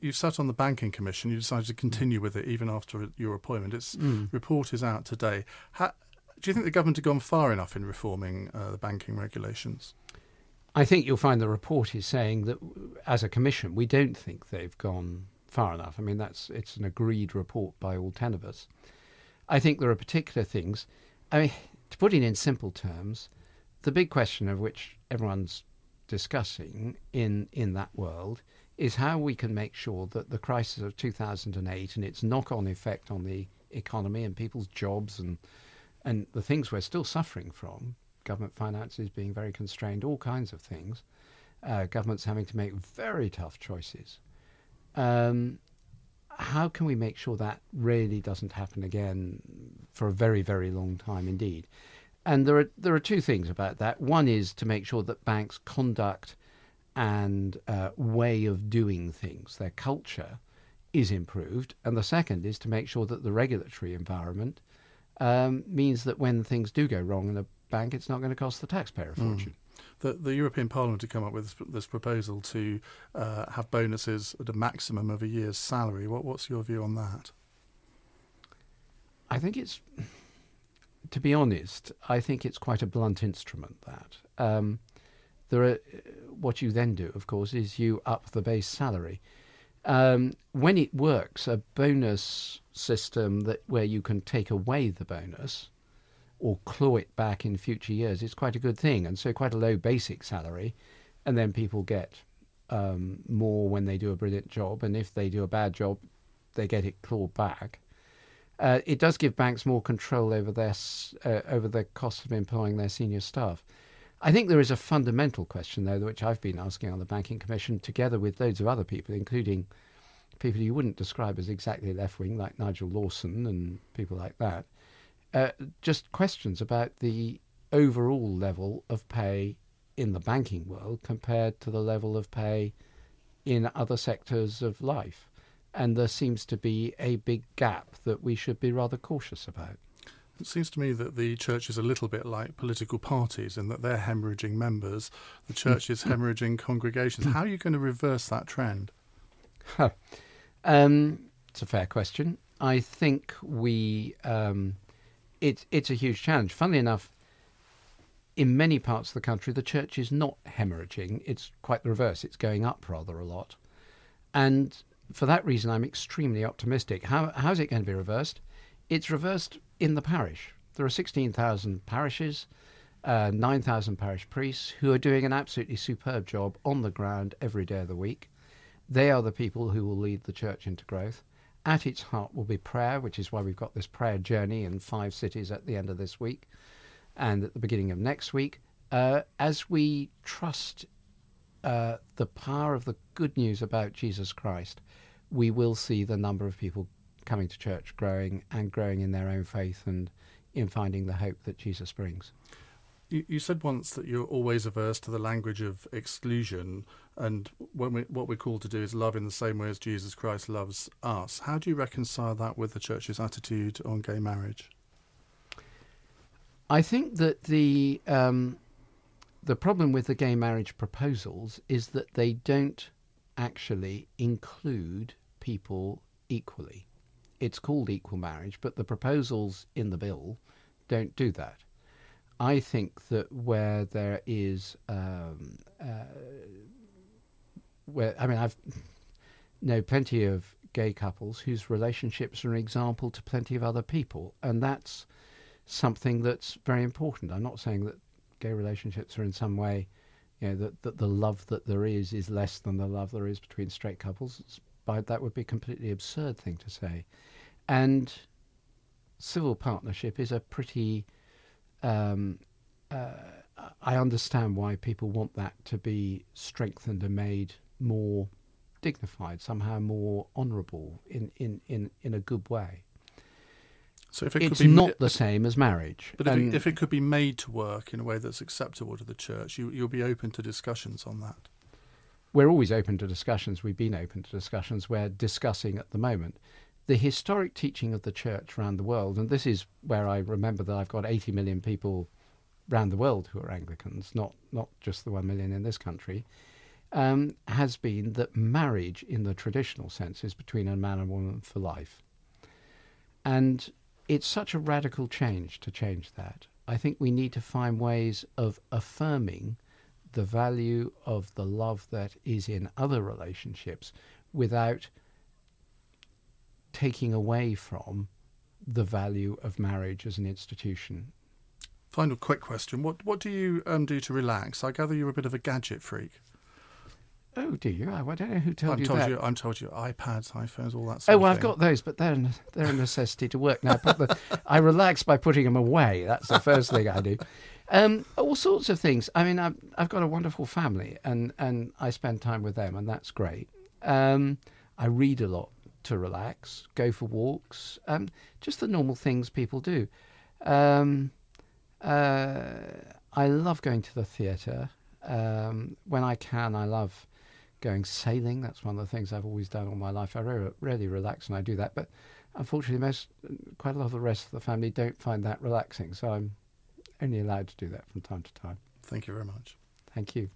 you sat on the Banking Commission. You decided to continue with it even after your appointment. Its report is out today. Do you think the government had gone far enough in reforming the banking regulations? I think you'll find the report is saying that as a commission, we don't think they've gone far enough. I mean, it's an agreed report by all 10 of us. I think there are particular things. I mean, to put it in simple terms, the big question of which everyone's discussing in that world is how we can make sure that the crisis of 2008 and its knock-on effect on the economy and people's jobs and the things we're still suffering from, government finances being very constrained, all kinds of things, governments having to make very tough choices. How can we make sure that really doesn't happen again for a very, very long time indeed? And there are two things about that. One is to make sure that banks' conduct and way of doing things, their culture, is improved. And the second is to make sure that the regulatory environment means that when things do go wrong in a bank, it's not going to cost the taxpayer a fortune. The European Parliament had come up with this proposal to have bonuses at a maximum of a year's salary. What's your view on that? I think it's, to be honest, I think it's quite a blunt instrument, that. What you then do, of course, is you up the base salary. When it works, a bonus system where you can take away the bonus or claw it back in future years is quite a good thing. And so quite a low basic salary, and then people get more when they do a brilliant job. And if they do a bad job, they get it clawed back. It does give banks more control over the cost of employing their senior staff. I think there is a fundamental question, though, which I've been asking on the Banking Commission, together with loads of other people, including people you wouldn't describe as exactly left-wing, like Nigel Lawson and people like that. Just questions about the overall level of pay in the banking world compared to the level of pay in other sectors of life. And there seems to be a big gap that we should be rather cautious about. It seems to me that the church is a little bit like political parties in that they're hemorrhaging members, the church is hemorrhaging congregations. How are you going to reverse that trend? It's a fair question. I think it's a huge challenge. Funnily enough, in many parts of the country, the church is not hemorrhaging. It's quite the reverse. It's going up rather a lot. And for that reason, I'm extremely optimistic. How's it going to be reversed? It's reversed in the parish. There are 16,000 parishes, 9,000 parish priests who are doing an absolutely superb job on the ground every day of the week. They are the people who will lead the church into growth. At its heart will be prayer, which is why we've got this prayer journey in 5 cities at the end of this week and at the beginning of next week. As we trust the power of the good news about Jesus Christ, we will see the number of people coming to church growing and growing in their own faith and in finding the hope that Jesus brings. You said once that you're always averse to the language of exclusion, and what we're called to do is love in the same way as Jesus Christ loves us. How do you reconcile that with the church's attitude on gay marriage? I think that the problem with the gay marriage proposals is that they don't actually include people equally. It's called equal marriage, but the proposals in the bill don't do that. I think that where there is, I've know plenty of gay couples whose relationships are an example to plenty of other people, and that's something that's very important. I'm not saying that gay relationships are in some way, that the love that there is less than the love there is between straight couples. But that would be a completely absurd thing to say. And civil partnership is a pretty... I understand why people want that to be strengthened and made more dignified, somehow more honourable in a good way. So if it it's could be not the same as marriage. But if it could be made to work in a way that's acceptable to the church, you'll be open to discussions on that. We're always open to discussions. We've been open to discussions. We're discussing at the moment the historic teaching of the church around the world, and this is where I remember that I've got 80 million people around the world who are Anglicans, not just the 1 million in this country, has been that marriage in the traditional sense is between a man and woman for life. And it's such a radical change to change that. I think we need to find ways of affirming the value of the love that is in other relationships without taking away from the value of marriage as an institution. Final quick question. What do you do to relax? I gather you're a bit of a gadget freak. Oh, do you? I don't know who told you that. I'm told you iPads, iPhones, all that sort of Oh, well, thing. I've got those, but they're a necessity to work. Now, I relax by putting them away. That's the first thing I do. All sorts of things. I mean, I've got a wonderful family, and I spend time with them, and that's great. I read a lot to relax, go for walks, just the normal things people do. I love going to the theatre. When I can, I love going sailing. That's one of the things I've always done all my life. I really relax when I do that, but unfortunately quite a lot of the rest of the family don't find that relaxing, so I'm only allowed to do that from time to time. Thank you very much. Thank you.